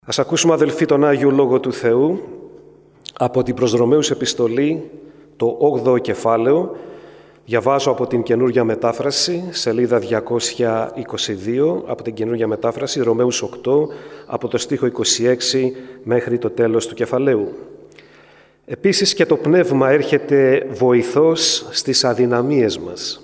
Ας ακούσουμε, αδελφοί, τον Άγιο Λόγο του Θεού από την προς Ρωμαίους επιστολή, το 8ο κεφάλαιο. Διαβάζω από την Καινούργια Μετάφραση, σελίδα 222, από την Καινούργια Μετάφραση, Ρωμαίους 8, από το στίχο 26 μέχρι το τέλος του κεφαλαίου. Επίσης και το Πνεύμα έρχεται βοηθός στις αδυναμίες μας,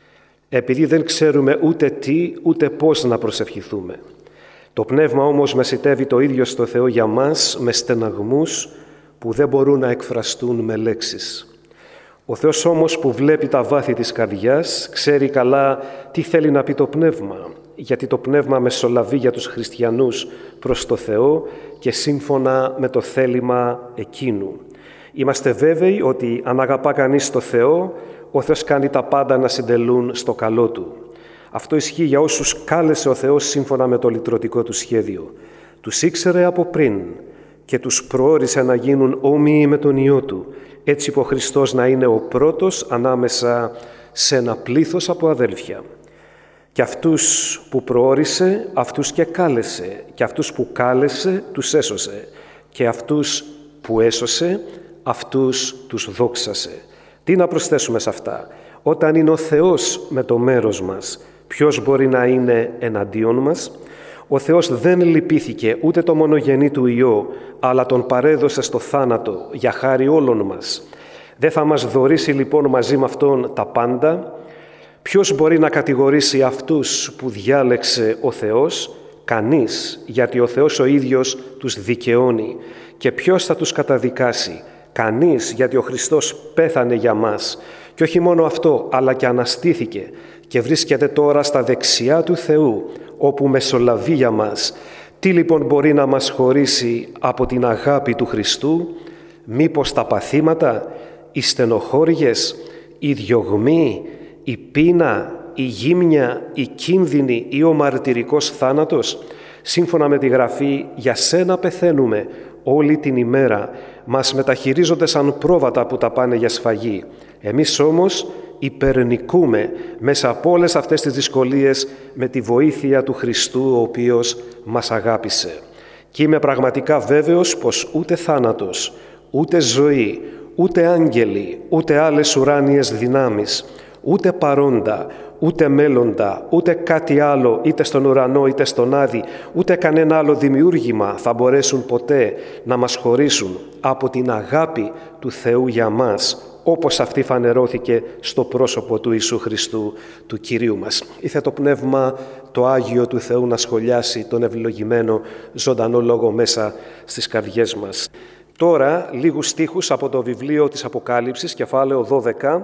επειδή δεν ξέρουμε ούτε τι, ούτε πώς να προσευχηθούμε. Το Πνεύμα όμως μεσιτεύει το ίδιο στο Θεό για μας με στεναγμούς που δεν μπορούν να εκφραστούν με λέξεις. Ο Θεός όμως που βλέπει τα βάθη της καρδιάς ξέρει καλά τι θέλει να πει το Πνεύμα, γιατί το Πνεύμα μεσολαβεί για τους χριστιανούς προς το Θεό και σύμφωνα με το θέλημα εκείνου. Είμαστε βέβαιοι ότι αν αγαπά κανείς το Θεό, ο Θεός κάνει τα πάντα να συντελούν στο καλό του. Αυτό ισχύει για όσους κάλεσε ο Θεός σύμφωνα με το λυτρωτικό του σχέδιο. Τους ήξερε από πριν και τους προώρισε να γίνουν όμοιοι με τον Υιό Του, έτσι που ο Χριστός να είναι ο πρώτος ανάμεσα σε ένα πλήθος από αδέλφια. Και αυτούς που προώρισε, αυτούς και κάλεσε, και αυτούς που κάλεσε, τους έσωσε, και αυτούς που έσωσε, αυτούς τους δόξασε. Τι να προσθέσουμε σε αυτά? Όταν είναι ο Θεός με το μέρος μας, ποιος μπορεί να είναι εναντίον μας? Ο Θεός δεν λυπήθηκε ούτε το μονογενή του Υιό, αλλά τον παρέδωσε στο θάνατο για χάρη όλων μας. Δεν θα μας δωρήσει λοιπόν μαζί με Αυτόν τα πάντα? Ποιος μπορεί να κατηγορήσει αυτούς που διάλεξε ο Θεός? Κανείς, γιατί ο Θεός ο ίδιος τους δικαιώνει. Και ποιος θα τους καταδικάσει? Κανείς, γιατί ο Χριστός πέθανε για μας. Και όχι μόνο αυτό, αλλά και αναστήθηκε και βρίσκεται τώρα στα δεξιά του Θεού, όπου μεσολαβεί για μας. Τι λοιπόν μπορεί να μας χωρίσει από την αγάπη του Χριστού? Μήπως τα παθήματα, οι στενοχώριες, οι διωγμοί, η πείνα, η γύμνια, η κίνδυνη ή ο μαρτυρικός θάνατος? Σύμφωνα με τη Γραφή, για σένα πεθαίνουμε όλη την ημέρα. Μας μεταχειρίζονται σαν πρόβατα που τα πάνε για σφαγή. Εμείς όμως υπερνικούμε μέσα από όλες αυτές τις δυσκολίες με τη βοήθεια του Χριστού, ο οποίος μας αγάπησε. Και είμαι πραγματικά βέβαιος πως ούτε θάνατος, ούτε ζωή, ούτε άγγελοι, ούτε άλλες ουράνιες δυνάμεις, ούτε παρόντα, ούτε μέλλοντα, ούτε κάτι άλλο, είτε στον ουρανό είτε στον άδη, ούτε κανένα άλλο δημιούργημα θα μπορέσουν ποτέ να μας χωρίσουν από την αγάπη του Θεού για μας, όπως αυτή φανερώθηκε στο πρόσωπο του Ιησού Χριστού, του Κυρίου μας. Ήθε το Πνεύμα το Άγιο του Θεού να σχολιάσει τον ευλογημένο ζωντανό λόγο μέσα στις καρδιές μας. Τώρα λίγους στίχους από το βιβλίο της Αποκάλυψης, κεφάλαιο 12.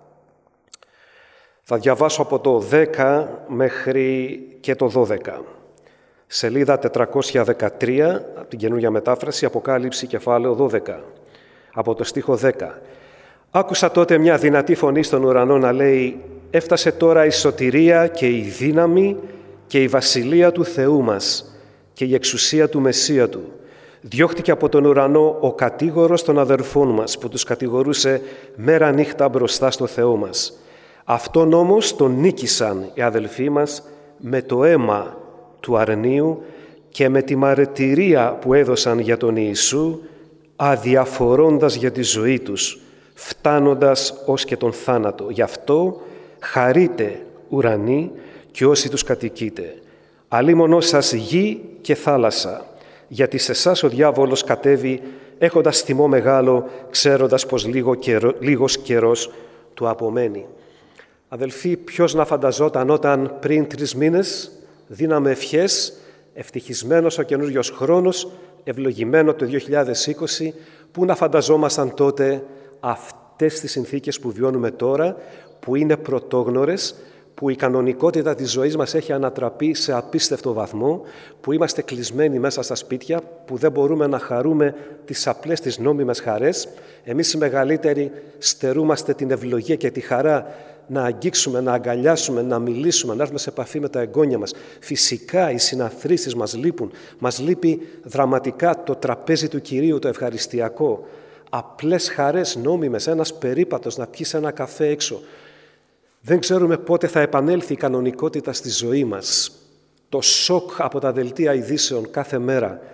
Θα διαβάσω από το 10 μέχρι και το 12. Σελίδα 413, από την Καινούργια Μετάφραση, Αποκάλυψη, κεφάλαιο 12, από το στίχο 10. Άκουσα τότε μια δυνατή φωνή στον ουρανό να λέει: «Έφτασε τώρα η σωτηρία και η δύναμη και η βασιλεία του Θεού μας και η εξουσία του Μεσσία Του. Διώχτηκε από τον ουρανό ο κατήγορος των αδερφών μας που τους κατηγορούσε μέρα νύχτα μπροστά στο Θεό μας. Αυτόν όμως τον νίκησαν οι αδελφοί μας με το αίμα του αρνίου και με τη μαρτυρία που έδωσαν για τον Ιησού, αδιαφορώντας για τη ζωή τους, φτάνοντας ως και τον θάνατο. Γι' αυτό χαρείτε ουρανοί και όσοι τους κατοικείτε. Αλίμονο σας γη και θάλασσα, γιατί σε εσάς ο διάβολος κατέβει έχοντας θυμό μεγάλο, ξέροντας πως λίγος καιρός του απομένει». Αδελφοί, ποιος να φανταζόταν όταν πριν 3 μήνες δίναμε ευχές, ευτυχισμένος ο καινούριος χρόνος, ευλογημένο το 2020, πού να φανταζόμασταν τότε αυτές τις συνθήκες που βιώνουμε τώρα, που είναι πρωτόγνωρες, που η κανονικότητα της ζωής μας έχει ανατραπεί σε απίστευτο βαθμό, που είμαστε κλεισμένοι μέσα στα σπίτια, που δεν μπορούμε να χαρούμε τις απλές τις νόμιμες χαρές. Εμείς οι μεγαλύτεροι στερούμαστε την ευλογία και τη χαρά να αγγίξουμε, να αγκαλιάσουμε, να μιλήσουμε, να έρθουμε σε επαφή με τα εγγόνια μας. Φυσικά οι συναθρήσεις μας λείπουν. Μας λείπει δραματικά το τραπέζι του Κυρίου, το ευχαριστιακό. Απλές χαρές νόμιμες, ένας περίπατος, να πιεις ένα καφέ έξω. Δεν ξέρουμε πότε θα επανέλθει η κανονικότητα στη ζωή μας. Το σοκ από τα δελτία ειδήσεων κάθε μέρα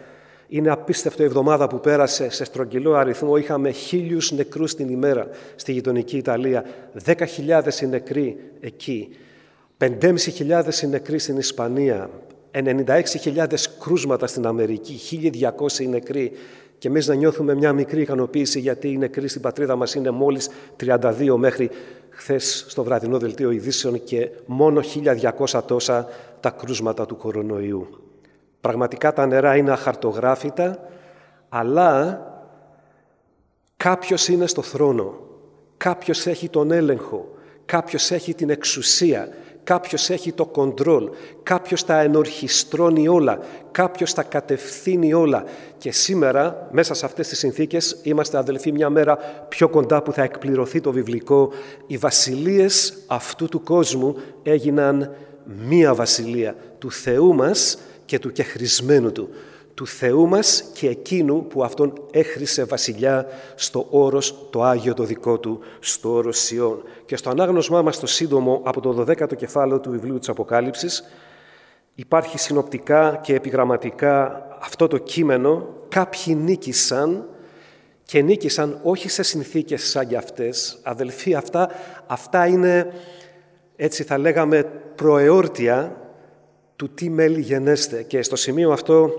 Είναι απίστευτο η εβδομάδα που πέρασε, σε στρογγυλό αριθμό είχαμε 1.000 νεκρούς την ημέρα στη γειτονική Ιταλία, 10.000 οι νεκροί εκεί, 5.500 οι νεκροί στην Ισπανία, 96.000 κρούσματα στην Αμερική, 1.200 οι νεκροί, και εμείς να νιώθουμε μια μικρή ικανοποίηση γιατί οι νεκροί στην πατρίδα μας είναι μόλις 32 μέχρι χθες στο βραδινό δελτίο ειδήσεων και μόνο 1.200 τόσα τα κρούσματα του κορονοϊού. Πραγματικά τα νερά είναι αχαρτογράφητα, αλλά κάποιος είναι στο θρόνο, κάποιος έχει τον έλεγχο, κάποιος έχει την εξουσία, κάποιος έχει το κοντρόλ, κάποιος τα ενορχιστρώνει όλα, κάποιος τα κατευθύνει όλα. Και σήμερα, μέσα σε αυτές τις συνθήκες, είμαστε αδελφοί μια μέρα πιο κοντά που θα εκπληρωθεί το βιβλικό. Οι βασιλείες αυτού του κόσμου έγιναν μία βασιλεία, του Θεού μας και του κεχρισμένου Του. Του Θεού μας και εκείνου που Αυτόν έχρισε βασιλιά στο όρος το Άγιο το δικό Του, στο όρος Σιών. Και στο ανάγνωσμά μας το σύντομο από το 12ο κεφάλαιο του βιβλίου της Αποκάλυψης υπάρχει συνοπτικά και επιγραμματικά αυτό το κείμενο. Κάποιοι νίκησαν και νίκησαν όχι σε συνθήκες σαν για αυτές. Αδελφοί, αυτά είναι, έτσι θα λέγαμε, προεόρτια του τι μέλη γενέστε. Και στο σημείο αυτό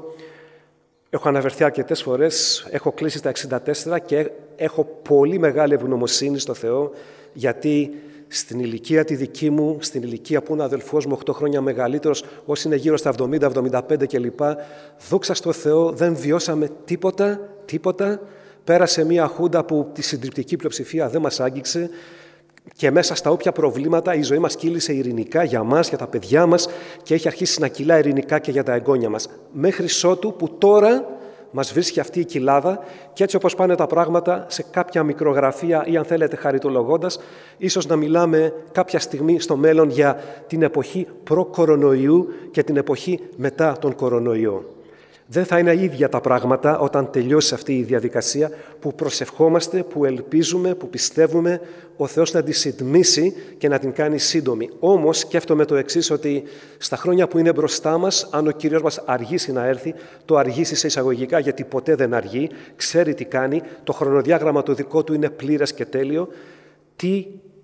έχω αναφερθεί αρκετές φορές, έχω κλείσει τα 64 και έχω πολύ μεγάλη ευγνωμοσύνη στο Θεό, γιατί στην ηλικία τη δική μου, στην ηλικία που είναι ο αδελφός μου 8 χρόνια μεγαλύτερος, όσοι είναι γύρω στα 70, 75 κλπ, δόξα στο Θεό, δεν βιώσαμε τίποτα. Πέρασε μια χούντα που τη συντριπτική πλειοψηφία δεν μας άγγιξε και μέσα στα όποια προβλήματα η ζωή μας κύλησε ειρηνικά για μας, για τα παιδιά μας και έχει αρχίσει να κυλά ειρηνικά και για τα εγγόνια μας. Μέχρι ότου που τώρα μας βρίσκει αυτή η κοιλάδα και έτσι όπως πάνε τα πράγματα σε κάποια μικρογραφία ή αν θέλετε χαριτολογώντας, ίσως να μιλάμε κάποια στιγμή στο μέλλον για την εποχή προ-κορονοϊού και την εποχή μετά τον κορονοϊό. Δεν θα είναι ίδια τα πράγματα όταν τελειώσει αυτή η διαδικασία που προσευχόμαστε, που ελπίζουμε, που πιστεύουμε ο Θεός να τη συντμήσει και να την κάνει σύντομη. Όμως σκέφτομαι το εξής, ότι στα χρόνια που είναι μπροστά μας, αν ο Κύριος μας αργήσει να έρθει, το αργήσει σε εισαγωγικά γιατί ποτέ δεν αργεί, ξέρει τι κάνει, το χρονοδιάγραμμα το δικό του είναι πλήρες και τέλειο, τι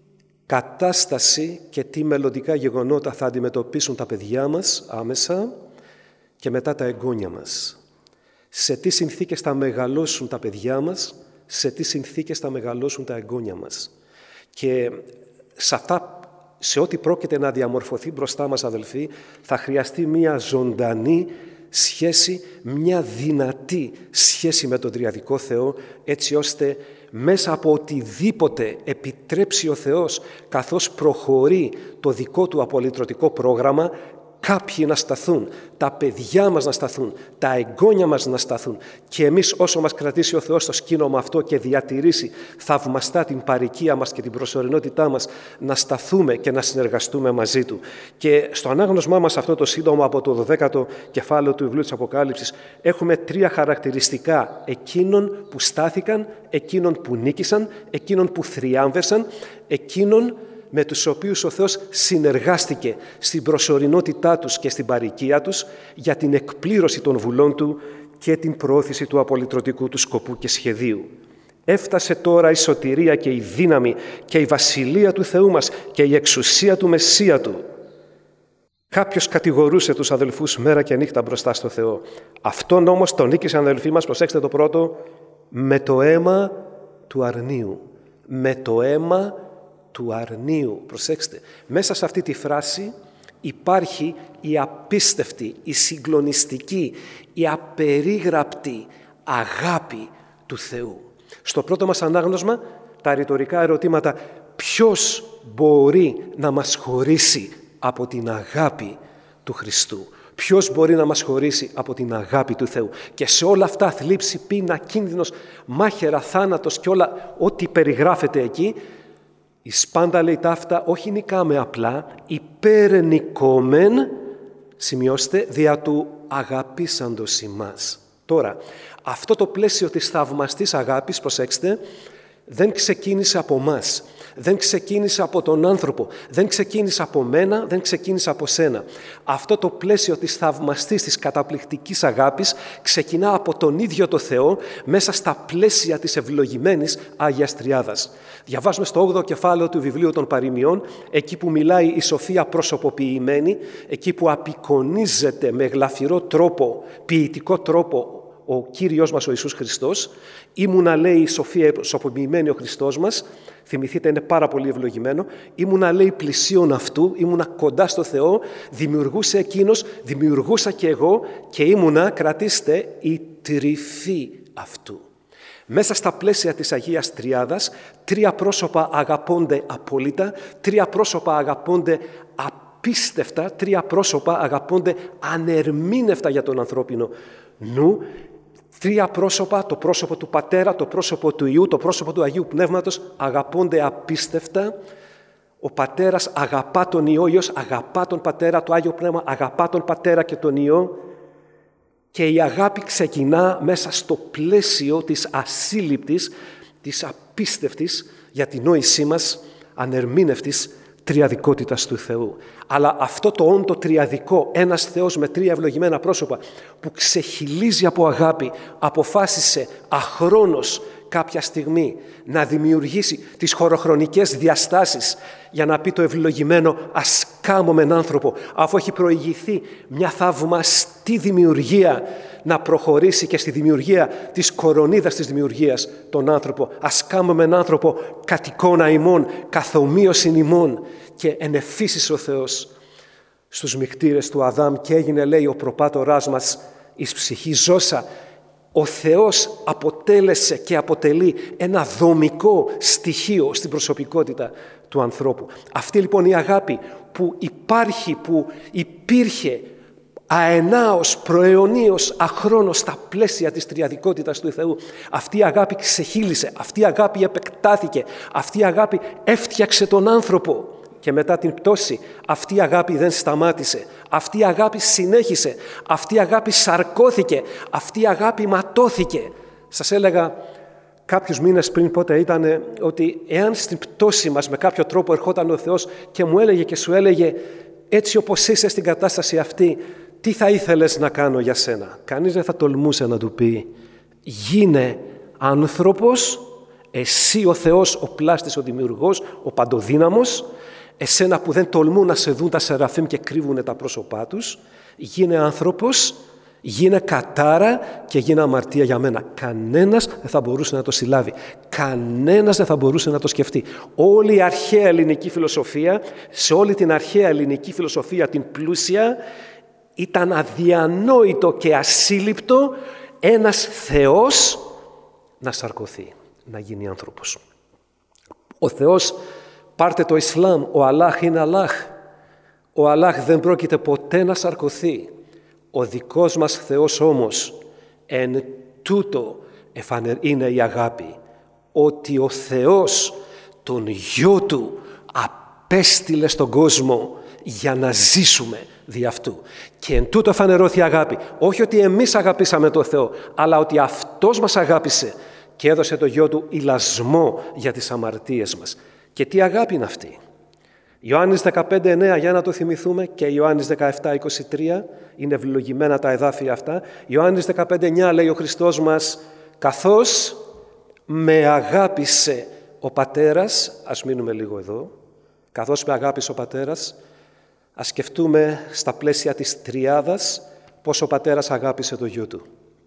κατάσταση και τι μελλοντικά γεγονότα θα αντιμετωπίσουν τα παιδιά μας άμεσα και μετά τα εγγόνια μας. Σε τι συνθήκες θα μεγαλώσουν τα παιδιά μας, σε τι συνθήκες θα μεγαλώσουν τα εγγόνια μας. Και σε ό,τι πρόκειται να διαμορφωθεί μπροστά μας, αδελφοί, θα χρειαστεί μια ζωντανή σχέση, μια δυνατή σχέση με τον Τριαδικό Θεό, έτσι ώστε μέσα από οτιδήποτε επιτρέψει ο Θεός, καθώς προχωρεί το δικό του απολυτρωτικό πρόγραμμα, κάποιοι να σταθούν, τα παιδιά μας να σταθούν, τα εγγόνια μας να σταθούν και εμείς όσο μας κρατήσει ο Θεός στο σκήνωμα αυτό και διατηρήσει θαυμαστά την παροικία μας και την προσωρινότητά μας, να σταθούμε και να συνεργαστούμε μαζί Του. Και στο ανάγνωσμά μας αυτό το σύντομο από το 12ο κεφάλαιο του βιβλίου της Αποκάλυψης έχουμε 3 χαρακτηριστικά εκείνων που στάθηκαν, εκείνων που νίκησαν, εκείνων που θριάμβευσαν, εκείνων με τους οποίους ο Θεός συνεργάστηκε στην προσωρινότητά τους και στην παροικία τους για την εκπλήρωση των βουλών Του και την προώθηση του απολυτρωτικού του σκοπού και σχεδίου. Έφτασε τώρα η σωτηρία και η δύναμη και η βασιλεία του Θεού μας και η εξουσία του Μεσσία Του. Κάποιος κατηγορούσε τους αδελφούς μέρα και νύχτα μπροστά στο Θεό. Αυτόν όμως τον νίκησαν, αδελφοί μας, προσέξτε το πρώτο, με το αίμα του αρνίου. Με το αίμα του αρνίου. Προσέξτε, μέσα σε αυτή τη φράση υπάρχει η απίστευτη, η συγκλονιστική, η απερίγραπτη αγάπη του Θεού. Στο πρώτο μας ανάγνωσμα, τα ρητορικά ερωτήματα, ποιος μπορεί να μας χωρίσει από την αγάπη του Χριστού, ποιος μπορεί να μας χωρίσει από την αγάπη του Θεού. Και σε όλα αυτά, θλίψη, πείνα, κίνδυνος, μάχαιρα, θάνατος και όλα ό,τι περιγράφεται εκεί, η σπάντα λέει ταύτα, όχι νικάμε απλά, υπερνικόμεν, σημειώστε, δια του αγαπήσαντος ημάς. Τώρα, αυτό το πλαίσιο της θαυμαστής αγάπης, προσέξτε, δεν ξεκίνησε από μας, δεν ξεκίνησε από τον άνθρωπο, δεν ξεκίνησε από μένα, δεν ξεκίνησε από σένα. Αυτό το πλαίσιο της θαυμαστής, της καταπληκτικής αγάπης ξεκινά από τον ίδιο το Θεό μέσα στα πλαίσια της ευλογημένης Άγιας Τριάδας. Διαβάζουμε στο 8ο κεφάλαιο του βιβλίου των Παροιμιών, εκεί που μιλάει η Σοφία προσωποποιημένη, εκεί που απεικονίζεται με γλαφυρό τρόπο, ποιητικό τρόπο, ο Κύριος μας ο Ιησούς Χριστός. Ήμουνα, λέει η Σοφία προσωποποιημένη ο Χριστός μας, θυμηθείτε είναι πάρα πολύ ευλογημένο, ήμουνα, λέει, πλησίον αυτού, ήμουνα κοντά στο Θεό, δημιουργούσε εκείνος, δημιουργούσα και εγώ και ήμουνα, κρατήστε, η τρυφή αυτού. Μέσα στα πλαίσια της Αγίας Τριάδας, τρία πρόσωπα αγαπώνται απόλυτα, τρία πρόσωπα αγαπώνται απίστευτα, τρία πρόσωπα αγαπώνται ανερμήνευτα για τον ανθρώπινο νου. Τρία πρόσωπα, το πρόσωπο του Πατέρα, το πρόσωπο του Υιού, το πρόσωπο του Αγίου Πνεύματος αγαπώνται απίστευτα. Ο Πατέρας αγαπά τον Υιό, ο Υιός αγαπά τον Πατέρα, το Άγιο Πνεύμα αγαπά τον Πατέρα και τον Υιό. Και η αγάπη ξεκινά μέσα στο πλαίσιο της ασύλληπτης, της απίστευτης για την νόησή μας ανερμήνευτης τριαδικότητας του Θεού. Αλλά αυτό το όντο τριαδικό, ένας Θεός με τρία ευλογημένα πρόσωπα που ξεχυλίζει από αγάπη, αποφάσισε αχρόνως κάποια στιγμή να δημιουργήσει τις χωροχρονικές διαστάσεις για να πει το ευλογημένο «ας κάμωμεν άνθρωπο», αφού έχει προηγηθεί μια θαυμαστή δημιουργία να προχωρήσει και στη δημιουργία της κορονίδας της δημιουργίας τον άνθρωπο. «Ας κάμωμεν άνθρωπο κατ' εικόνα ημών, καθ' ομοίωσιν ημών». Και ενεφύσισε ο Θεός στους μυκτήρες του Αδάμ και έγινε, λέει, ο προπάτοράς μας εις ψυχή ζώσα. Ο Θεός αποτέλεσε και αποτελεί ένα δομικό στοιχείο στην προσωπικότητα του ανθρώπου. Αυτή λοιπόν η αγάπη που υπάρχει, που υπήρχε αενάως, προαιωνίως, αχρόνως στα πλαίσια της τριαδικότητας του Θεού, αυτή η αγάπη ξεχύλισε, αυτή η αγάπη επεκτάθηκε, αυτή η αγάπη έφτιαξε τον άνθρωπο. Και μετά την πτώση, αυτή η αγάπη δεν σταμάτησε. Αυτή η αγάπη συνέχισε. Αυτή η αγάπη σαρκώθηκε. Αυτή η αγάπη ματώθηκε. Σας έλεγα κάποιους μήνες πριν, πότε ήταν, ότι εάν στην πτώση μας με κάποιο τρόπο ερχόταν ο Θεός και μου έλεγε και σου έλεγε έτσι όπως είσαι στην κατάσταση αυτή, τι θα ήθελες να κάνω για σένα? Κανείς δεν θα τολμούσε να του πει γίνε άνθρωπος, εσύ ο Θεός, ο πλάστης, ο δημιουργός, ο παντοδύναμος, εσένα που δεν τολμούν να σε δουν τα σεραφείμ και κρύβουν τα πρόσωπά τους, γίνε άνθρωπος, γίνε κατάρα και γίνε αμαρτία για μένα. Κανένας δεν θα μπορούσε να το συλλάβει. Κανένας δεν θα μπορούσε να το σκεφτεί. Όλη η αρχαία ελληνική φιλοσοφία, σε όλη την αρχαία ελληνική φιλοσοφία, την πλούσια, ήταν αδιανόητο και ασύλληπτο ένας Θεός να σαρκωθεί, να γίνει άνθρωπος. Ο Θεός, πάρτε το Ισλάμ, ο Αλλάχ είναι Αλλάχ. Ο Αλλάχ δεν πρόκειται ποτέ να σαρκωθεί. Ο δικός μας Θεός όμως, εν τούτο είναι η αγάπη, ότι ο Θεός τον Γιο Του απέστειλε στον κόσμο για να ζήσουμε δι' αυτού. Και εν τούτο φανερώθη η αγάπη. Όχι ότι εμείς αγαπήσαμε τον Θεό, αλλά ότι Αυτός μας αγάπησε και έδωσε το Γιο Του ηλασμό για τις αμαρτίες μας. Και τι αγάπη είναι αυτή? Ιωάννης 15:9, για να το θυμηθούμε, και Ιωάννης 17:23, είναι ευλογημένα τα εδάφια αυτά. Ιωάννης 15:9 λέει ο Χριστός μας, καθώς με αγάπησε ο Πατέρας, ας μείνουμε λίγο εδώ, καθώς με αγάπησε ο Πατέρας, ας σκεφτούμε στα πλαίσια της τριάδας πώς ο Πατέρας αγάπησε το Γιο Του.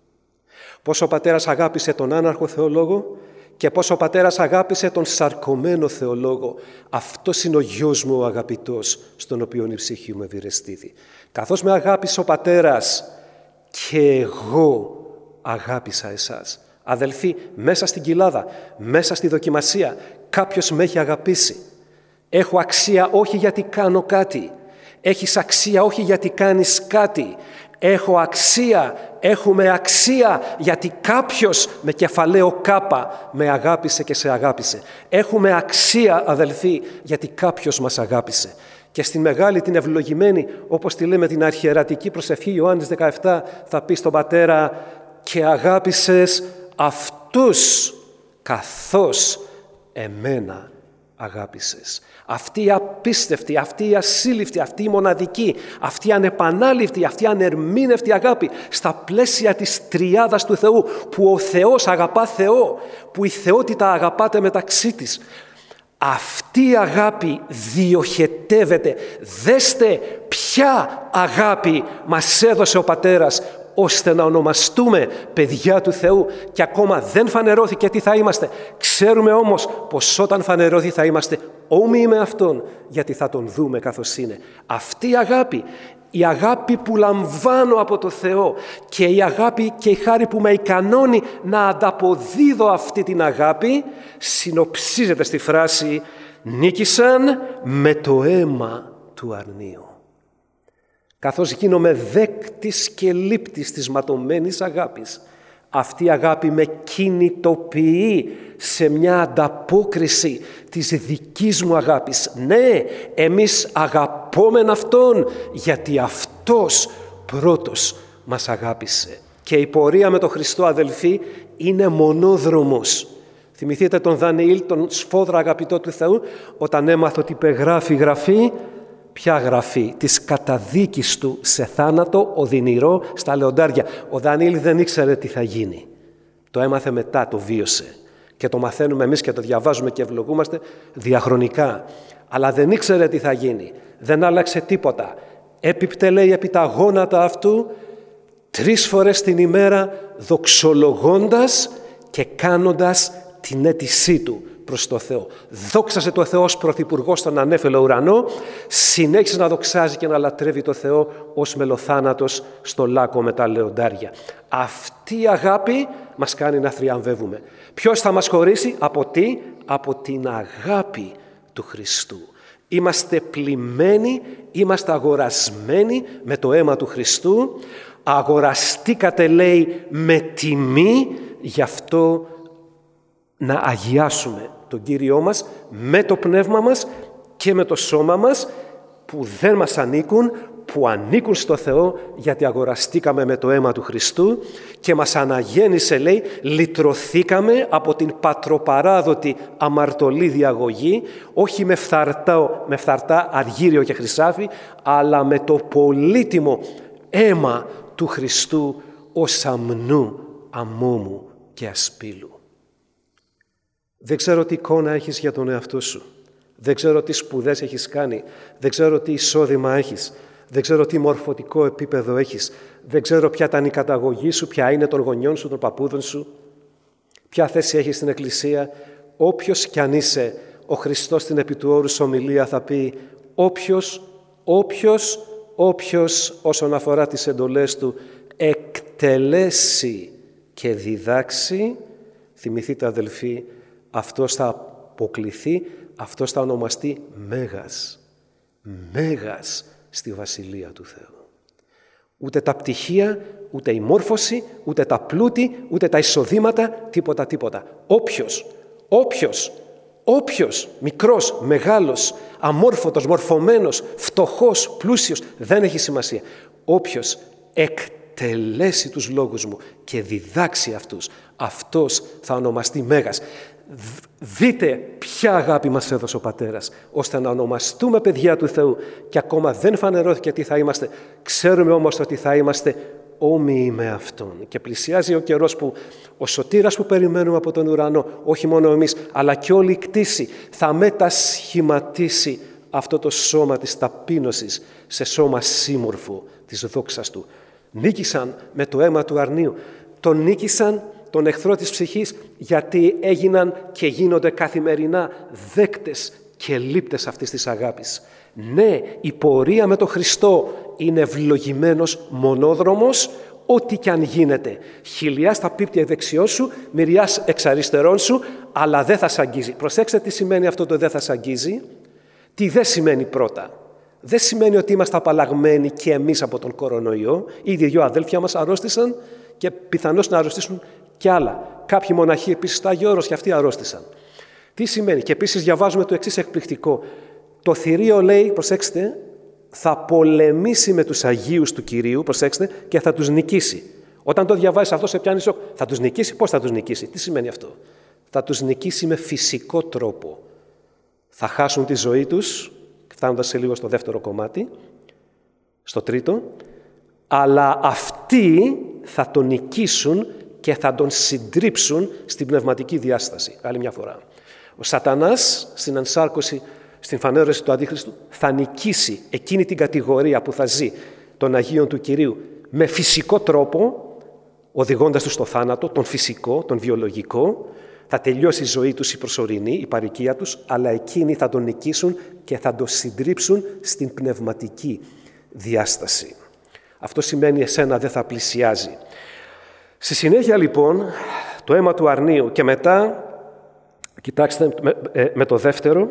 Πώς ο Πατέρας αγάπησε τον άναρχο Θεολόγο και πώς ο Πατέρας αγάπησε τον σαρκωμένο Θεολόγο. Αυτός είναι ο Γιος μου ο αγαπητός, στον οποίον η ψυχή μου ευηρεστήθη. Καθώς με αγάπησε ο Πατέρας και εγώ αγάπησα εσάς. Αδελφοί, μέσα στην κοιλάδα, μέσα στη δοκιμασία, κάποιος με έχει αγαπήσει. Έχω αξία όχι γιατί κάνω κάτι. Έχεις αξία όχι γιατί κάνεις κάτι. Έχω αξία, έχουμε αξία γιατί κάποιος με κεφαλαίο κάπα με αγάπησε και σε αγάπησε. Έχουμε αξία, αδελφοί, γιατί κάποιος μας αγάπησε. Και στην μεγάλη την ευλογημένη, όπως τη λέμε την αρχιερατική προσευχή, Ιωάννης 17, θα πει στον Πατέρα και αγάπησες αυτούς καθώς εμένα αγάπησες. Αυτή η απίστευτη, αυτή η ασύλληπτη, αυτή η μοναδική, αυτή η ανεπανάληπτη, αυτή η ανερμήνευτη αγάπη στα πλαίσια της τριάδας του Θεού, που ο Θεός αγαπά Θεό, που η θεότητα αγαπάται μεταξύ της. Αυτή η αγάπη διοχετεύεται. Δέστε ποια αγάπη μας έδωσε ο Πατέρας ώστε να ονομαστούμε παιδιά του Θεού, και ακόμα δεν φανερώθηκε τι θα είμαστε. Ξέρουμε όμως πως όταν φανερώθει θα είμαστε όμοιοι με Αυτόν, γιατί θα Τον δούμε καθώς είναι. Αυτή η αγάπη που λαμβάνω από το Θεό, και η αγάπη και η χάρη που με ικανώνει να ανταποδίδω αυτή την αγάπη, συνοψίζεται στη φράση «νίκησαν με το αίμα του αρνίου». Καθώς γίνομαι δέκτης και λήπτης της ματωμένης αγάπης, αυτή η αγάπη με κινητοποιεί σε μια ανταπόκριση της δικής μου αγάπης. Ναι, εμείς αγαπόμεν Αυτόν, γιατί Αυτός πρώτος μας αγάπησε. Και η πορεία με τον Χριστό, αδελφοί, είναι μονόδρομος. Θυμηθείτε τον Δανιήλ, τον σφόδρα αγαπητό του Θεού, όταν έμαθε ότι υπεγράφει γραφή. Ποια γραφή? Της καταδίκης του σε θάνατο οδυνηρό στα λεοντάρια. Ο Δανιήλ δεν ήξερε τι θα γίνει. Το έμαθε μετά, το βίωσε. Και το μαθαίνουμε εμείς και το διαβάζουμε και ευλογούμαστε διαχρονικά. Αλλά δεν ήξερε τι θα γίνει. Δεν άλλαξε τίποτα. Έπιπτε, λέει, επί τα γόνατα αυτού 3 φορές την ημέρα, δοξολογώντας και κάνοντας την αίτησή του προς το Θεό. Δόξασε το Θεό ως Πρωθυπουργός στον ανέφελο ουρανό, συνέχισε να δοξάζει και να λατρεύει το Θεό ως μελοθάνατος στο λάκκο με τα λεοντάρια. Αυτή η αγάπη μας κάνει να θριαμβεύουμε. Ποιος θα μας χωρίσει? Από τι? Από την αγάπη του Χριστού. Είμαστε πλημμένοι, είμαστε αγορασμένοι με το αίμα του Χριστού. Αγοραστήκατε, λέει, με τιμή, γι' αυτό να αγιάσουμε τον Κύριό μας με το πνεύμα μας και με το σώμα μας, που δεν μας ανήκουν, που ανήκουν στο Θεό, γιατί αγοραστήκαμε με το αίμα του Χριστού και μας αναγέννησε, λέει, λυτρωθήκαμε από την πατροπαράδοτη αμαρτωλή διαγωγή, όχι με φθαρτά αργύριο και χρυσάφι, αλλά με το πολύτιμο αίμα του Χριστού ως αμνού, αμόμου και ασπίλου. Δεν ξέρω τι εικόνα έχεις για τον εαυτό σου. Δεν ξέρω τι σπουδές έχεις κάνει. Δεν ξέρω τι εισόδημα έχεις. Δεν ξέρω τι μορφωτικό επίπεδο έχεις. Δεν ξέρω ποια ήταν η καταγωγή σου, ποια είναι των γονιών σου, των παππούδων σου. Ποια θέση έχεις στην Εκκλησία. Όποιος κι αν είσαι, ο Χριστός στην επί του όρους ομιλία θα πει όποιος όσον αφορά τις εντολές του εκτελέσει και διδάξει, θυμηθείτε, αδελφοί, αυτός θα αποκληθεί, αυτός θα ονομαστεί Μέγας. Μέγας στη Βασιλεία του Θεού. Ούτε τα πτυχία, ούτε η μόρφωση, ούτε τα πλούτη, ούτε τα εισοδήματα, τίποτα. Όποιος, μικρός, μεγάλος, αμόρφωτος, μορφωμένος, φτωχός, πλούσιος, δεν έχει σημασία. Όποιος εκτελέσει τους λόγους μου και διδάξει αυτούς, αυτός θα ονομαστεί Μέγας. Δείτε ποια αγάπη μας έδωσε ο Πατέρας, ώστε να ονομαστούμε παιδιά του Θεού, και ακόμα δεν φανερώθηκε τι θα είμαστε. Ξέρουμε όμως ότι θα είμαστε όμοιοι με Αυτόν. Και πλησιάζει ο καιρός που ο σωτήρας που περιμένουμε από τον ουρανό, όχι μόνο εμείς, αλλά και όλη η κτήση, θα μετασχηματίσει αυτό το σώμα της ταπείνωσης σε σώμα σύμμορφο της δόξας Του. Νίκησαν με το αίμα του αρνίου. Τον νίκησαν τον εχθρό της ψυχής, γιατί έγιναν και γίνονται καθημερινά δέκτες και λήπτες αυτής της αγάπης. Ναι, η πορεία με τον Χριστό είναι ευλογημένος μονόδρομος, ό,τι κι αν γίνεται. Χιλιάς θα πίπτει δεξιός σου, μυριάς εξ αριστερών σου, αλλά δεν θα σ' αγγίζει. Προσέξτε τι σημαίνει αυτό το «δεν θα σ' αγγίζει». Τι δεν σημαίνει πρώτα? Δεν σημαίνει ότι είμαστε απαλλαγμένοι και εμείς από τον κορονοϊό. Ήδη 2 αδέλφια μας αρρώστησαν και πιθανώς να αρρωστήσουν κι άλλα. Κάποιοι μοναχοί επίσης στα Άγιο Όρος και αυτοί αρρώστησαν. Τι σημαίνει? Και επίσης διαβάζουμε το εξής εκπληκτικό. Το θηρίο, λέει, προσέξτε, θα πολεμήσει με τους Αγίους του Κυρίου, προσέξτε, και θα τους νικήσει. Όταν το διαβάζεις αυτό σε πιάνει σοκ. Θα τους νικήσει? Πώς θα τους νικήσει? Τι σημαίνει αυτό? Θα τους νικήσει με φυσικό τρόπο. Θα χάσουν τη ζωή τους, φτάνοντας σε λίγο στο δεύτερο κομμάτι, στο τρίτο, αλλά αυτοί θα τον νικήσουν και θα τον συντρίψουν στην πνευματική διάσταση. Άλλη μια φορά. Ο Σατανάς στην ενσάρκωση, στην φανέρωση του Αντίχριστου, θα νικήσει εκείνη την κατηγορία που θα ζει των Αγίων του Κυρίου με φυσικό τρόπο, οδηγώντας τους στο θάνατο, τον φυσικό, τον βιολογικό. Θα τελειώσει η ζωή τους η προσωρινή, η παροικία τους, αλλά εκείνοι θα τον νικήσουν και θα τον συντρίψουν στην πνευματική διάσταση. Αυτό σημαίνει εσένα δεν θα πλησιάζει. Στη συνέχεια λοιπόν, το αίμα του αρνίου και μετά, κοιτάξτε με το δεύτερο,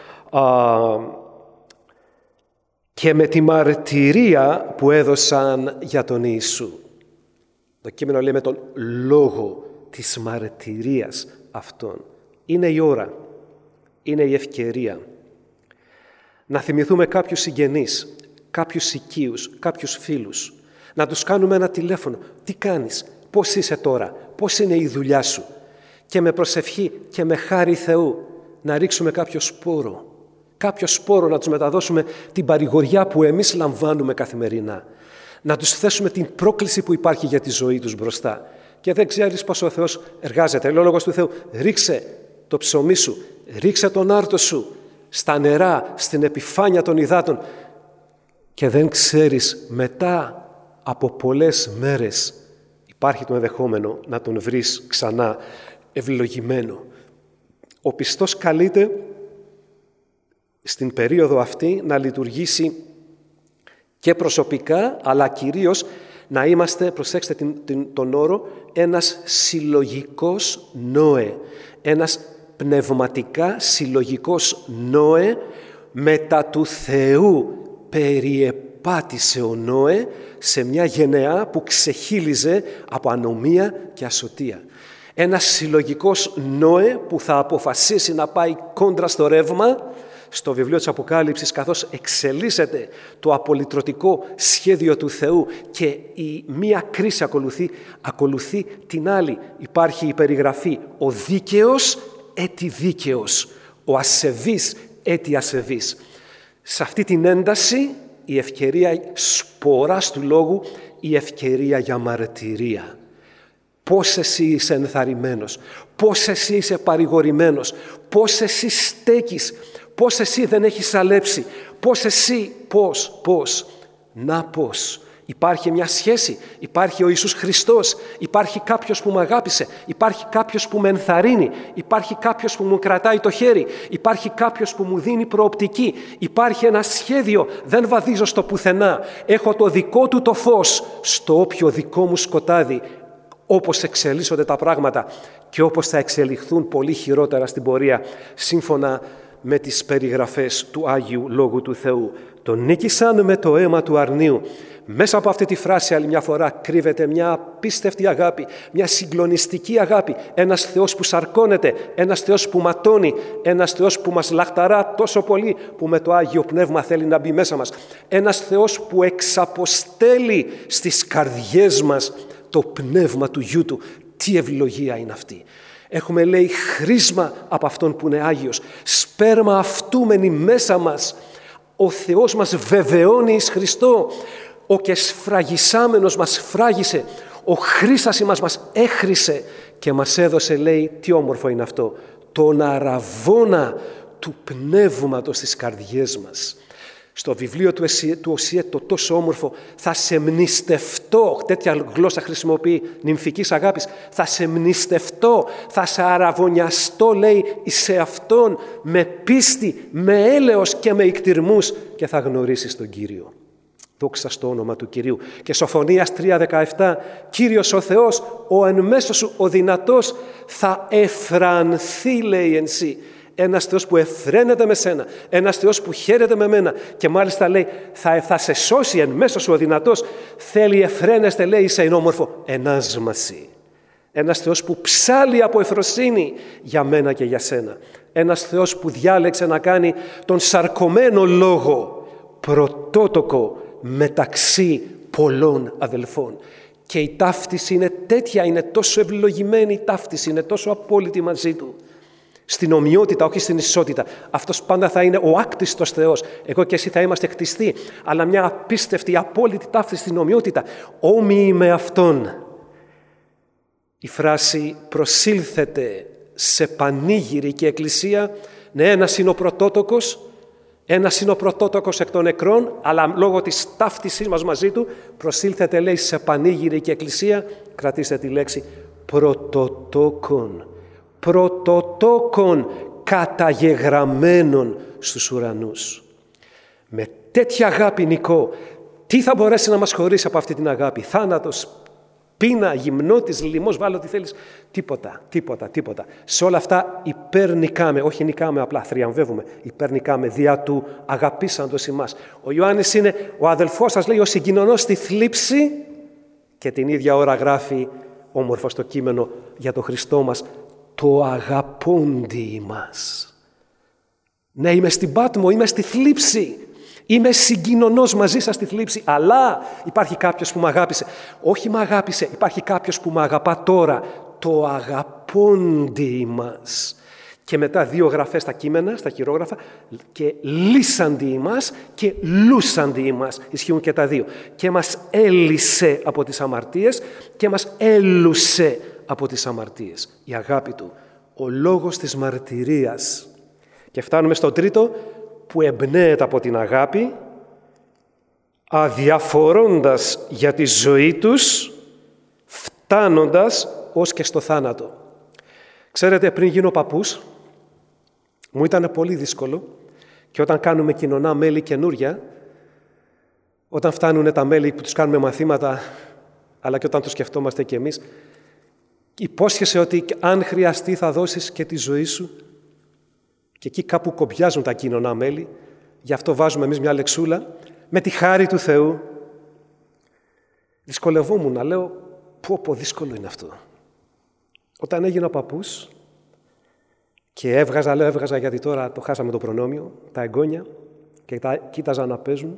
και με τη μαρτυρία που έδωσαν για τον Ιησού. Το κείμενο λέει με τον λόγο της μαρτυρίας αυτών. Είναι η ώρα, είναι η ευκαιρία να θυμηθούμε κάποιους συγγενείς, κάποιους οικείους, κάποιους φίλους, να τους κάνουμε ένα τηλέφωνο. Τι κάνεις, πώς είσαι τώρα, πώς είναι η δουλειά σου, και με προσευχή και με χάρη Θεού να ρίξουμε κάποιο σπόρο να τους μεταδώσουμε την παρηγοριά που εμείς λαμβάνουμε καθημερινά. Να τους θέσουμε την πρόκληση που υπάρχει για τη ζωή τους μπροστά. Και δεν ξέρεις πώς ο Θεός εργάζεται. Λέει ο Λόγος του Θεού, ρίξε το ψωμί σου, ρίξε τον άρτο σου στα νερά, στην επιφάνεια των υδάτων, και δεν ξέρεις μετά από πολλές μέρες υπάρχει το ενδεχόμενο να τον βρεις ξανά ευλογημένο. Ο πιστός καλείται στην περίοδο αυτή να λειτουργήσει και προσωπικά, αλλά κυρίως να είμαστε, προσέξτε τον όρο, ένας συλλογικός Νόε, ένας πνευματικά συλλογικός Νόε. Μετά του Θεού περιεπάτησε ο Νόε σε μια γενεά που ξεχύλιζε από ανομία και ασωτεία. Ένας συλλογικός Νόε που θα αποφασίσει να πάει κόντρα στο ρεύμα. Στο βιβλίο της Αποκάλυψης, καθώς εξελίσσεται το απολυτρωτικό σχέδιο του Θεού και η μία κρίση ακολουθεί την άλλη. Υπάρχει η περιγραφή ο δίκαιος έτι δίκαιος, ο ασεβής έτι ασεβής. Σε αυτή την ένταση η ευκαιρία σποράς του λόγου, η ευκαιρία για μαρτυρία. Πώς εσύ είσαι ενθαρρυμένος, πώς εσύ είσαι παρηγορημένος, πώς εσύ στέκεις, πώς εσύ δεν έχεις αλέψει, πώς εσύ, πώς. Να πώς. Υπάρχει μια σχέση, υπάρχει ο Ιησούς Χριστός, υπάρχει κάποιος που με αγάπησε, υπάρχει κάποιος που με ενθαρρύνει, υπάρχει κάποιος που μου κρατάει το χέρι, υπάρχει κάποιος που μου δίνει προοπτική, υπάρχει ένα σχέδιο, δεν βαδίζω στο πουθενά, έχω το δικό του το φως στο όποιο δικό μου σκοτάδι. Όπως εξελίσσονται τα πράγματα και όπως θα εξελιχθούν πολύ χειρότερα στην πορεία, σύμφωνα με τις περιγραφές του Άγιου Λόγου του Θεού. Τον νίκησαν με το αίμα του αρνίου. Μέσα από αυτή τη φράση άλλη μια φορά κρύβεται μια απίστευτη αγάπη, μια συγκλονιστική αγάπη. Ένας Θεός που σαρκώνεται, ένας Θεός που ματώνει, ένας Θεός που μας λαχταρά τόσο πολύ που με το Άγιο Πνεύμα θέλει να μπει μέσα μας. Ένας Θεός που εξαποστέλει στις καρδιές μας το πνεύμα του Γιού Του. Τι ευλογία είναι αυτή. Έχουμε, λέει, χρήσμα από Αυτόν που είναι Άγιος. Σπέρμα αυτού μένει μέσα μας. Ο Θεός μας βεβαιώνει εις Χριστό. Ο και σφραγισάμενος μας φράγισε. Ο χρήσασι μας έχρισε και μας έδωσε, λέει, τι όμορφο είναι αυτό, τον αραβώνα του πνεύματος στις καρδιές μας. Στο βιβλίο του Οσιέ το τόσο όμορφο, θα σε μνηστευτώ, τέτοια γλώσσα χρησιμοποιεί νυμφικής αγάπης, θα σε μνηστευτώ, θα σε αραβωνιαστώ, λέει, σε Αυτόν με πίστη, με έλεος και με ικτηρμούς και θα γνωρίσεις τον Κύριο. Δόξα στο όνομα του Κυρίου. Και Σοφονίας 3:17, Κύριος ο Θεός, ο εν μέσω σου ο δυνατός, θα εφρανθεί, λέει, εν σύ. Ένας Θεός που εφραίνεται με σένα, ένας Θεός που χαίρεται με μένα και μάλιστα, λέει, θα σε σώσει εν μέσω σου ο δυνατός. Θέλει εφραίνεστε, λέει, σε ενόμορφο ενάσμαση. Ένας Θεός που ψάλλει από ευφροσύνη για μένα και για σένα. Ένας Θεός που διάλεξε να κάνει τον σαρκωμένο λόγο πρωτότοκο μεταξύ πολλών αδελφών. Και η ταύτιση είναι τέτοια, είναι τόσο ευλογημένη η ταύτιση, είναι τόσο απόλυτη μαζί του. Στην ομοιότητα, όχι στην ισότητα. Αυτός πάντα θα είναι ο άκτιστος Θεός. Εγώ και εσύ θα είμαστε κτιστοί, αλλά μια απίστευτη, απόλυτη ταύτιση στην ομοιότητα. Όμοιοι με Αυτόν. Η φράση «προσήλθετε σε πανήγυρη» εκκλησία, ναι, ένας είναι ο πρωτότοκος εκ των νεκρών, αλλά λόγω της ταύτισής μας μαζί του, προσήλθετε, λέει, σε πανήγυρη και εκκλησία, κρατήστε τη λέξη, πρωτοτόκων καταγεγραμμένων στους ουρανούς. Με τέτοια αγάπη, Νικό, τι θα μπορέσει να μας χωρίσει από αυτή την αγάπη? Θάνατος, πείνα, γυμνότης, λιμός, βάλω τι θέλεις. Τίποτα. Σε όλα αυτά υπερνικάμε, όχι νικάμε απλά, θριαμβεύουμε, υπερνικάμε δια του αγαπήσαντος ημάς. Ο Ιωάννης είναι ο αδελφός σας, λέει, ο συγκοινωνός στη θλίψη, και την ίδια ώρα γράφει όμορφα στο κείμενο για τον Χριστό μας, το αγαπώντι ημάς. Ναι, είμαι στην Πάτμο, είμαι στη θλίψη. Είμαι συγκοινωνός μαζί σας στη θλίψη, αλλά υπάρχει κάποιος που με αγάπησε. Όχι με αγάπησε, υπάρχει κάποιος που με αγαπά τώρα. Το αγαπώντι μας. Και μετά δύο γραφές στα κείμενα, στα χειρόγραφα, και λύσαντι ημάς και λούσαντι ημάς. Ισχύουν και τα δύο. Και μας έλυσε από τις αμαρτίες και μας έλουσε από τις αμαρτίες. Η αγάπη του, ο λόγος της μαρτυρίας. Και φτάνουμε στο τρίτο, που εμπνέεται από την αγάπη, αδιαφορώντας για τη ζωή τους, φτάνοντας ως και στο θάνατο. Ξέρετε, πριν γίνω παππούς, μου ήταν πολύ δύσκολο, και όταν κάνουμε κοινωνά μέλη καινούρια, όταν φτάνουν τα μέλη που τους κάνουμε μαθήματα, αλλά και όταν το σκεφτόμαστε κι εμείς, υπόσχεσαι ότι αν χρειαστεί θα δώσεις και τη ζωή σου. Και εκεί κάπου κομπιάζουν τα κοινωνά μέλη, γι' αυτό βάζουμε εμείς μια λεξούλα, με τη χάρη του Θεού. Δυσκολευόμουν να λέω, πω δύσκολο είναι αυτό. Όταν έγινα παππούς και έβγαζα γιατί τώρα το χάσαμε το προνόμιο, τα εγγόνια, και τα κοίταζα να παίζουν,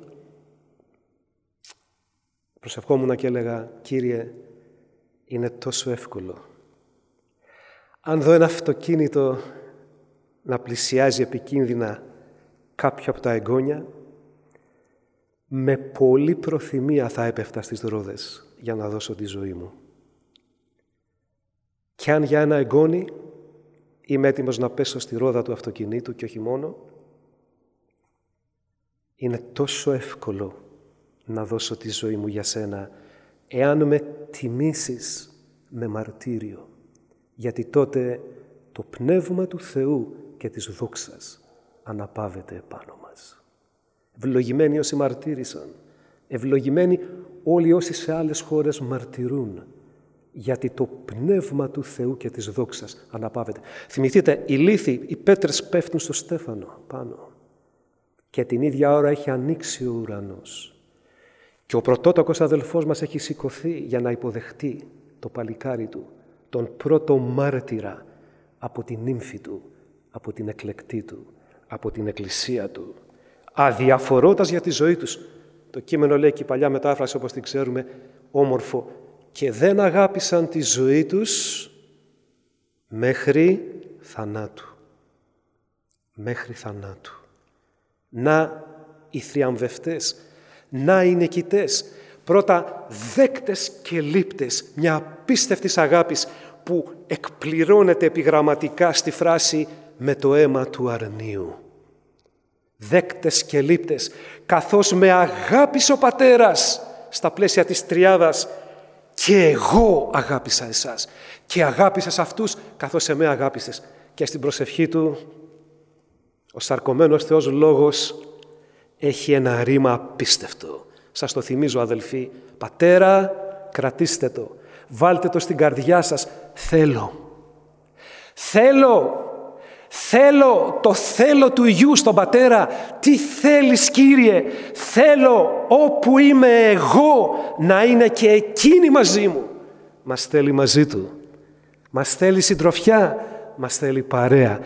προσευχόμουν και έλεγα, Κύριε, είναι τόσο εύκολο. Αν δω ένα αυτοκίνητο να πλησιάζει επικίνδυνα κάποιο από τα εγγόνια, με πολλή προθυμία θα έπεφτα στις ρόδες για να δώσω τη ζωή μου. Κι αν για ένα εγγόνι είμαι έτοιμος να πέσω στη ρόδα του αυτοκινήτου και όχι μόνο, είναι τόσο εύκολο να δώσω τη ζωή μου για σένα, εάν με τιμήσεις με μαρτύριο, γιατί τότε το Πνεύμα του Θεού και της δόξας αναπαύεται επάνω μας. Ευλογημένοι όσοι μαρτύρησαν, ευλογημένοι όλοι όσοι σε άλλες χώρες μαρτυρούν, γιατί το Πνεύμα του Θεού και της δόξας αναπαύεται. Θυμηθείτε, οι λίθοι, οι πέτρες πέφτουν στο στέφανο πάνω και την ίδια ώρα έχει ανοίξει ο ουρανός και ο πρωτότοκος αδελφός μας έχει σηκωθεί για να υποδεχτεί το παλικάρι του, τον πρώτο μάρτυρα από την νύμφη του, από την εκλεκτή του, από την εκκλησία του, αδιαφορώντας για τη ζωή τους. Το κείμενο λέει και η παλιά μετάφραση, όπως την ξέρουμε, όμορφο, και δεν αγάπησαν τη ζωή τους μέχρι θανάτου. Μέχρι θανάτου. Να οι θριαμβευτές, να οι νικητές, πρώτα δέκτες και λήπτες μια απίστευτης αγάπης που εκπληρώνεται επιγραμματικά στη φράση «με το αίμα του αρνίου». Δέκτες και λήπτες, καθώς με αγάπησε ο Πατέρας στα πλαίσια της τριάδας, και εγώ αγάπησα εσάς και αγάπησες αυτούς καθώς εμέ αγάπησες. Και στην προσευχή του ο σαρκωμένος Θεός Λόγος έχει ένα ρήμα απίστευτο. Σας το θυμίζω, αδελφοί. Πατέρα, κρατήστε το. Βάλτε το στην καρδιά σας. Θέλω το θέλω του Υιού στον Πατέρα. Τι θέλεις, Κύριε? Θέλω όπου είμαι εγώ να είναι και εκείνη μαζί μου. Μας θέλει μαζί του. Μας θέλει συντροφιά. Μας θέλει παρέα.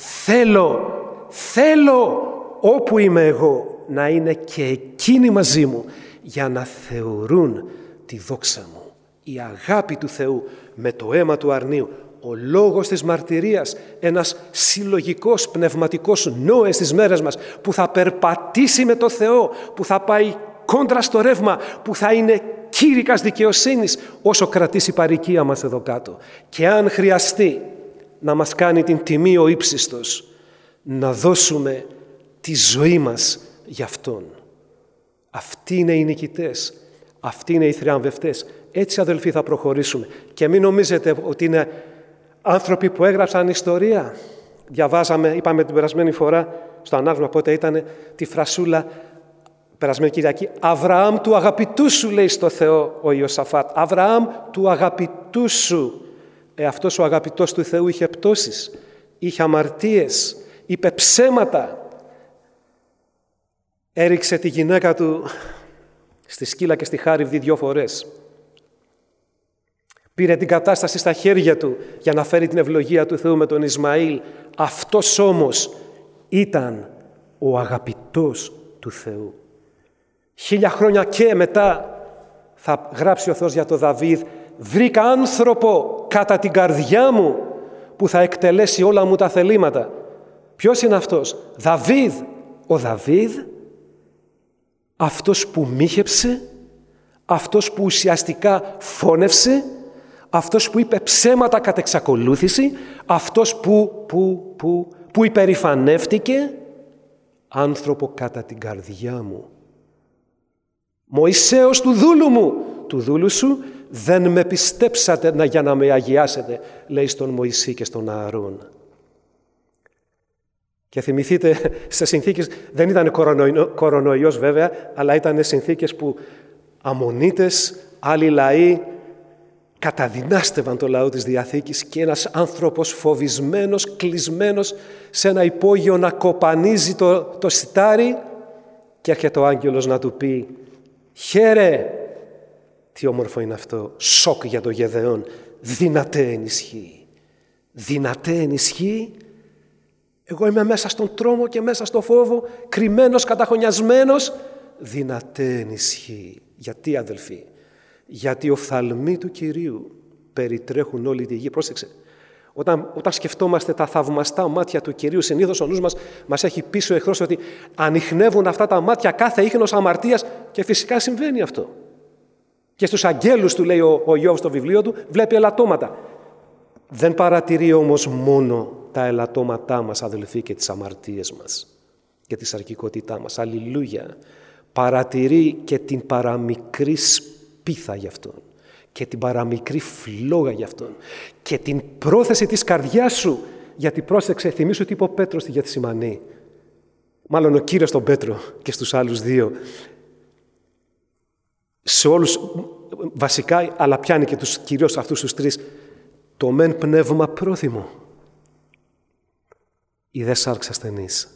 Θέλω όπου είμαι εγώ να είναι και εκείνη μαζί μου, για να θεωρούν τη δόξα μου, η αγάπη του Θεού με το αίμα του αρνίου, ο λόγος της μαρτυρίας, ένας συλλογικός πνευματικός νόες στις μέρες μας που θα περπατήσει με το Θεό, που θα πάει κόντρα στο ρεύμα, που θα είναι κήρυκας δικαιοσύνης όσο κρατήσει η παροικία μας εδώ κάτω. Και αν χρειαστεί να μας κάνει την τιμή ο ύψιστος, να δώσουμε τη ζωή μας για Αυτόν. Αυτοί είναι οι νικητές, αυτοί είναι οι θριαμβευτές. Έτσι, αδελφοί, θα προχωρήσουμε. Και μην νομίζετε ότι είναι άνθρωποι που έγραψαν ιστορία. Διαβάζαμε, είπαμε την περασμένη φορά, στο ανάγνωσμα πότε ήταν, τη φρασούλα, περασμένη Κυριακή, «Αβραάμ του αγαπητού σου», λέει στο Θεό ο Ιωσαφάτ. «Αβραάμ του αγαπητού σου». Αυτός ο αγαπητός του Θεού είχε πτώσεις, είχε αμαρτίες, είπε ψέματα. Έριξε τη γυναίκα του στη σκύλα και στη Χάριβδη 2 φορές. Πήρε την κατάσταση στα χέρια του για να φέρει την ευλογία του Θεού με τον Ισμαήλ. Αυτός όμως ήταν ο αγαπητός του Θεού. 1000 χρόνια και μετά θα γράψει ο Θεός για τον Δαβίδ, «Βρήκα άνθρωπο κατά την καρδιά μου που θα εκτελέσει όλα μου τα θελήματα». Ποιος είναι αυτός? Δαβίδ. Ο Δαβίδ, αυτός που μοίχεψε, αυτός που ουσιαστικά φώνευσε, αυτός που είπε ψέματα κατ' εξακολούθηση, αυτός που υπερηφανεύτηκε, άνθρωπο κατά την καρδιά μου. Μωυσέος του δούλου μου, του δούλου σου, δεν με πιστέψατε για να με αγιάσετε, λέει στον Μωυσή και στον Ααρών. Και θυμηθείτε, σε συνθήκες, δεν ήταν κορονοϊός βέβαια, αλλά ήταν συνθήκες που αμμονίτες, άλλοι λαοί, καταδυνάστευαν το λαό της Διαθήκης και ένας άνθρωπος φοβισμένος, κλεισμένος σε ένα υπόγειο να κοπανίζει το σιτάρι και έρχεται ο άγγελος να του πει, «Χαίρε!» Τι όμορφο είναι αυτό. Σοκ για το Γεδεών. Δυνατέ ενισχύει. Δυνατέ ενισχύει. Εγώ είμαι μέσα στον τρόμο και μέσα στο φόβο, κρυμμένος, καταχωνιασμένος. Δυνατέ ενισχύει. Γιατί, αδελφοί? Γιατί οφθαλμοί του Κυρίου περιτρέχουν όλη τη γη. Πρόσεξε. Όταν σκεφτόμαστε τα θαυμαστά μάτια του Κυρίου, συνήθως ο νους μας έχει πείσει ο εχθρός ότι ανιχνεύουν αυτά τα μάτια κάθε ίχνος αμαρτίας και φυσικά συμβαίνει αυτό. Και στους αγγέλους του, λέει ο Ιώβ στο βιβλίο του, βλέπει ελαττώματα. Δεν παρατηρεί όμως μόνο τα ελαττώματά μας, αδελφοί, και τις αμαρτίες μας και τη σαρκικότητά μας. Αλληλούια. Παρατηρεί και την παραμικρή σπίθα γι' αυτόν και την παραμικρή φλόγα γι' αυτόν και την πρόθεση της καρδιάς σου. Γιατί πρόσεξε, θυμήσου τι είπε ο Πέτρος στη Γεθσιμανή. Μάλλον ο Κύριος τον Πέτρο και στους άλλους 2. Σε όλους βασικά, αλλά πιάνει και κυρίως αυτούς τους 3. Το μεν πνεύμα πρόθυμο, η δε σάρξ ασθενής.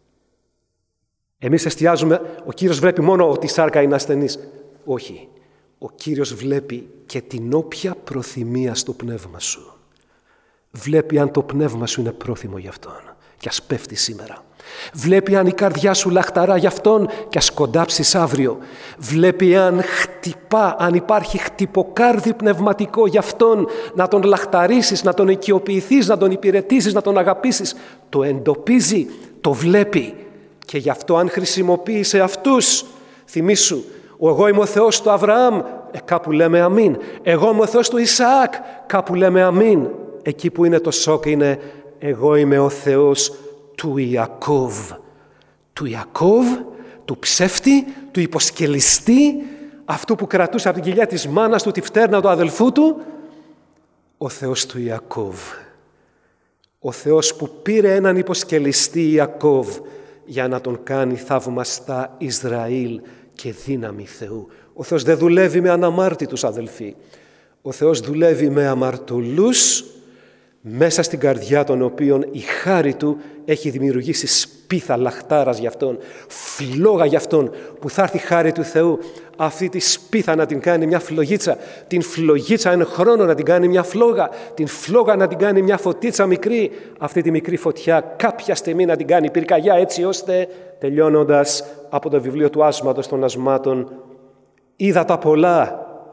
Εμείς εστιάζουμε, ο Κύριος βλέπει μόνο ότι η σάρκα είναι ασθενής. Όχι. Ο Κύριος βλέπει και την όποια προθυμία στο πνεύμα σου. Βλέπει αν το πνεύμα σου είναι πρόθυμο γι' Αυτόν και ας πέφτει σήμερα. Βλέπει αν η καρδιά σου λαχταρά γι' Αυτόν και ας κοντάψεις αύριο. Βλέπει αν χτυπά, αν υπάρχει χτυποκάρδι πνευματικό γι' Αυτόν, να τον λαχταρίσεις, να τον οικειοποιηθείς, να τον υπηρετήσεις, να τον αγαπήσεις. Το εντοπίζει, το βλέπει και γι' αυτό αν χρησιμοποίησε αυτούς, θυμήσου, εγώ είμαι ο Θεός του Αβραάμ, κάπου λέμε αμήν. Εγώ είμαι ο Θεός του Ισαάκ, κάπου λέμε αμήν. Εκεί που είναι το σοκ είναι εγώ είμαι ο Θεός του Ιακώβ. Του Ιακώβ, του ψεύτη, του υποσκελιστή, αυτού που κρατούσε από την κοιλιά της μάνας του τη φτέρνα του αδελφού του. Ο Θεός του Ιακώβ. Ο Θεός που πήρε έναν υποσκελιστή Ιακώβ για να τον κάνει θαυμαστά Ισραήλ και δύναμη Θεού. Ο Θεός δεν δουλεύει με αναμάρτητους, αδελφοί. Ο Θεός δουλεύει με αμαρτωλούς μέσα στην καρδιά των οποίων η χάρη Του έχει δημιουργήσει σπίθα λαχτάρας για Αυτόν, φλόγα για Αυτόν, που θα έρθει η χάρη του Θεού αυτή τη σπίθα να την κάνει μια φλογίτσα, την φλογίτσα εν χρόνο να την κάνει μια φλόγα, την φλόγα να την κάνει μια φωτίτσα μικρή, αυτή τη μικρή φωτιά κάποια στιγμή να την κάνει πυρκαγιά, έτσι ώστε, τελειώνοντας από το βιβλίο του Άσματος των Ασμάτων, είδα τα πολλά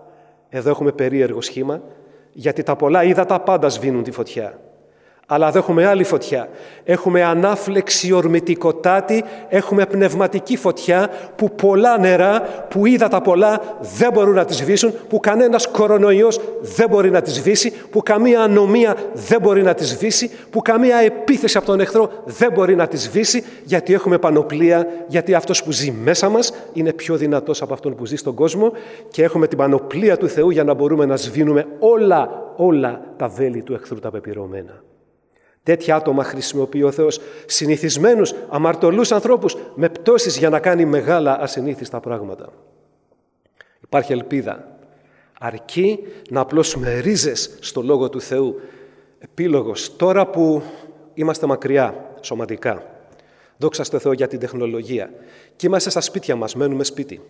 Εδώ έχουμε περίεργο σχήμα, γιατί τα πολλά ύδατα πάντα σβήνουν τη φωτιά. Αλλά εδώ έχουμε άλλη φωτιά. Έχουμε ανάφλεξη ορμητικοτάτη, έχουμε πνευματική φωτιά που πολλά νερά, που ύδατα πολλά δεν μπορούν να τη σβήσουν, που κανένας κορονοϊός δεν μπορεί να τη σβήσει, που καμία ανομία δεν μπορεί να τη σβήσει, που καμία επίθεση από τον εχθρό δεν μπορεί να τη σβήσει, γιατί έχουμε πανοπλία, γιατί αυτός που ζει μέσα μας είναι πιο δυνατός από αυτόν που ζει στον κόσμο και έχουμε την πανοπλία του Θεού για να μπορούμε να σβήνουμε όλα τα βέλη του εχθρού τα πεπειρωμένα. Τέτοια άτομα χρησιμοποιεί ο Θεός, συνηθισμένους, αμαρτωλούς ανθρώπους, με πτώσεις για να κάνει μεγάλα ασυνήθιστα πράγματα. Υπάρχει ελπίδα. Αρκεί να απλώσουμε ρίζες στο Λόγο του Θεού. Επίλογος, τώρα που είμαστε μακριά σωματικά, δόξα στο Θεό για την τεχνολογία, και είμαστε στα σπίτια μας, μένουμε σπίτι.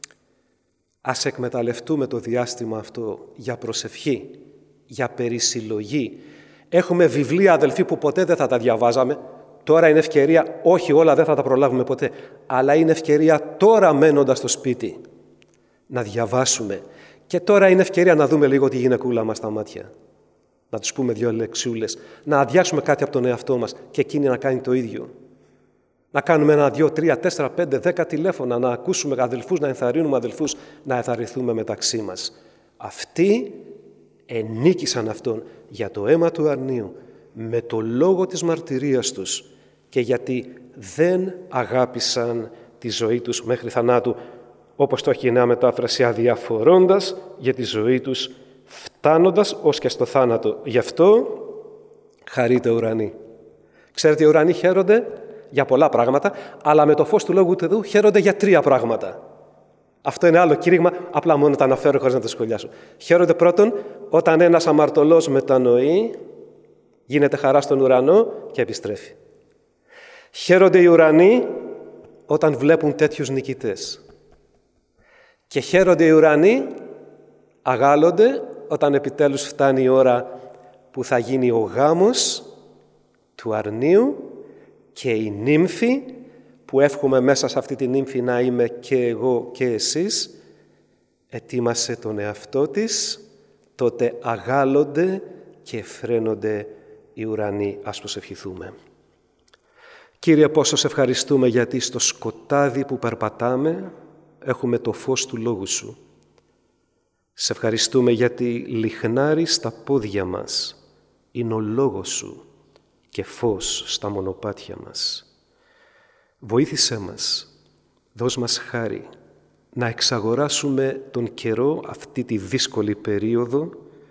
Ας εκμεταλλευτούμε το διάστημα αυτό για προσευχή, για περισυλλογή. Έχουμε βιβλία, αδελφοί, που ποτέ δεν θα τα διαβάζαμε. Τώρα είναι ευκαιρία, όχι όλα δεν θα τα προλάβουμε ποτέ, αλλά είναι ευκαιρία τώρα μένοντας στο σπίτι να διαβάσουμε. Και τώρα είναι ευκαιρία να δούμε λίγο τη γυναικούλα μας στα μάτια. Να τους πούμε 2 λεξούλες, να αδειάσουμε κάτι από τον εαυτό μας και εκείνη να κάνει το ίδιο. Να κάνουμε 1, 2, 3, 4, 5, 10 τηλέφωνα, να ακούσουμε αδελφούς, να ενθαρρύνουμε αδελφούς, να ενθαρρυνθούμε μεταξύ μας. Αυτοί ενίκησαν αυτόν για το αίμα του αρνίου, με το λόγο της μαρτυρίας τους και γιατί δεν αγάπησαν τη ζωή τους μέχρι θανάτου, όπως το έχει η Νέα Μετάφραση, αδιαφορώντας για τη ζωή τους, φτάνοντας ως και στο θάνατο. Γι' αυτό χαρείτε ουρανοί. Ξέρετε, οι ουρανοί χαίρονται για πολλά πράγματα, αλλά με το φως του Λόγου του Θεού χαίρονται για 3 πράγματα. Αυτό είναι άλλο κήρυγμα, απλά μόνο τα αναφέρω χωρίς να το σχολιάσω. Χαίρονται πρώτον όταν ένας αμαρτωλός μετανοεί, γίνεται χαρά στον ουρανό και επιστρέφει. Χαίρονται οι ουρανοί όταν βλέπουν τέτοιους νικητές. Και χαίρονται οι ουρανοί, αγάλλονται, όταν επιτέλους φτάνει η ώρα που θα γίνει ο γάμος του αρνίου και η νύμφη, που εύχομαι μέσα σε αυτή τη νύμφη να είμαι και εγώ και εσείς, ετοίμασε τον εαυτό της, τότε αγάλλονται και φρένονται οι ουρανοί. Ας προσευχηθούμε. Κύριε, πόσο σε ευχαριστούμε γιατί στο σκοτάδι που περπατάμε έχουμε το φως του Λόγου Σου. Σε ευχαριστούμε γιατί λιχνάρι στα πόδια μας είναι ο Λόγος Σου και φως στα μονοπάτια μας. Βοήθησέ μας, δώσ' μας χάρη να εξαγοράσουμε τον καιρό, αυτή τη δύσκολη περίοδο,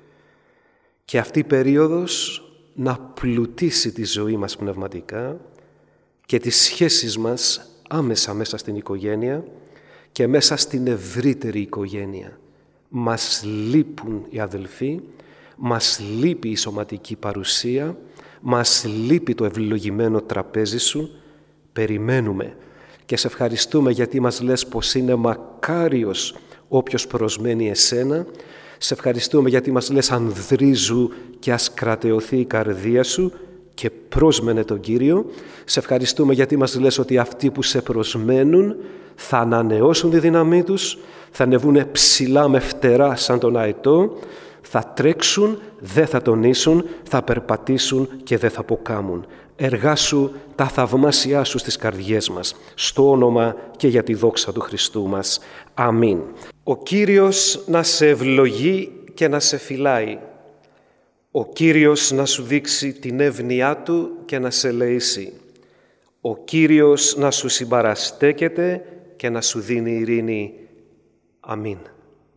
και αυτή η περίοδος να πλουτίσει τη ζωή μας πνευματικά και τις σχέσεις μας άμεσα μέσα στην οικογένεια και μέσα στην ευρύτερη οικογένεια. Μας λείπουν οι αδελφοί, μας λείπει η σωματική παρουσία, μας λείπει το ευλογημένο τραπέζι Σου. Περιμένουμε και σε ευχαριστούμε γιατί μας λες πως είναι μακάριος όποιος προσμένει Εσένα. Σε ευχαριστούμε γιατί μας λες ανδρίζου και ας κρατεωθεί η καρδία σου και πρόσμενε τον Κύριο. Σε ευχαριστούμε γιατί μας λες ότι αυτοί που σε προσμένουν θα ανανεώσουν τη δύναμή τους, θα ανεβούν ψηλά με φτερά σαν τον αετό, θα τρέξουν, δεν θα τονίσουν, θα περπατήσουν και δεν θα αποκάμουν. Εργάσου τα θαυμάσια Σου στις καρδιές μας, στο όνομα και για τη δόξα του Χριστού μας. Αμήν. Ο Κύριος να σε ευλογεί και να σε φυλάει. Ο Κύριος να σου δείξει την εύνοιά Του και να σε ελεήσει. Ο Κύριος να σου συμπαραστέκεται και να σου δίνει ειρήνη. Αμήν.